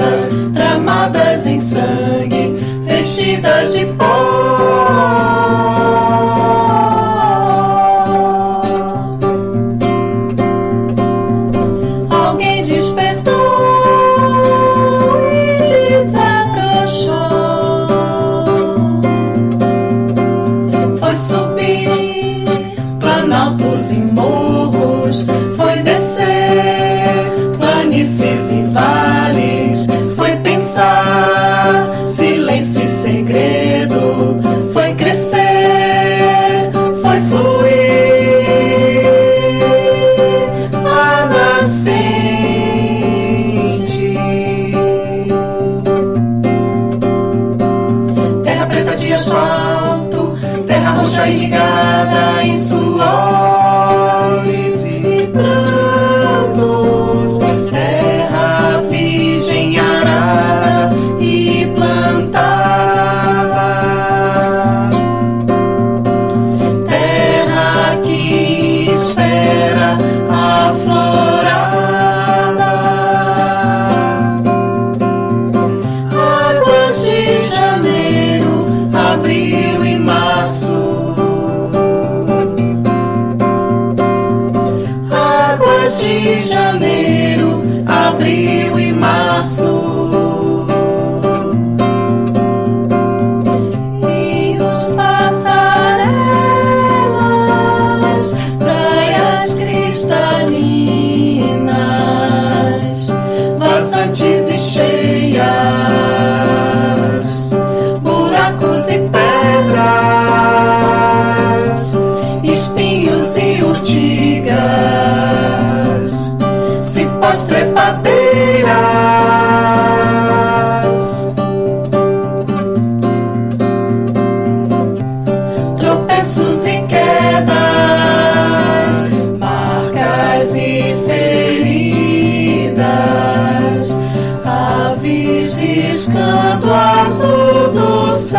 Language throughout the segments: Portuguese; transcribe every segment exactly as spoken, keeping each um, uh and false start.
rosas tramadas em sangue, vestidas de pó. Alguém despertou e desabrochou. Foi subir planaltos e morros, foi descer planícies e vales, foi pensar silêncio e segredo, foi crescer, foi fluir a nascente. Terra preta de asfalto, terra roxa irrigada em suores e prantos, terra virgem arada e plantada, terra que espera a florada. Águas de janeiro, abril e março, águas de janeiro, abril e março. Rios, passarelas, praias cristalinas, vazantes e cheias, buracos e pedras, espinhos e urtigas, cipós trepadeiras, tropeços e quedas, marcas e feridas, aves riscando o azul do céu,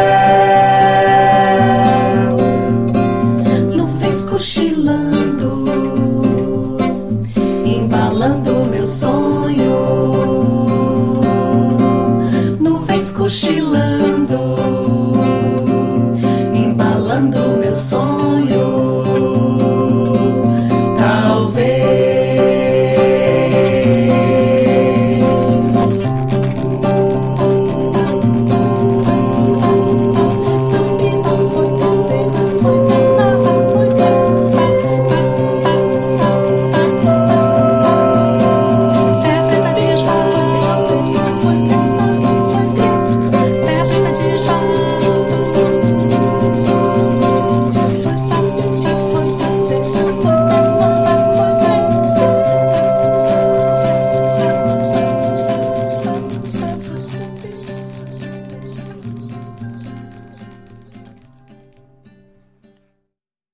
nuvens cochilando, embalando meu sonho, nuvens cochilando,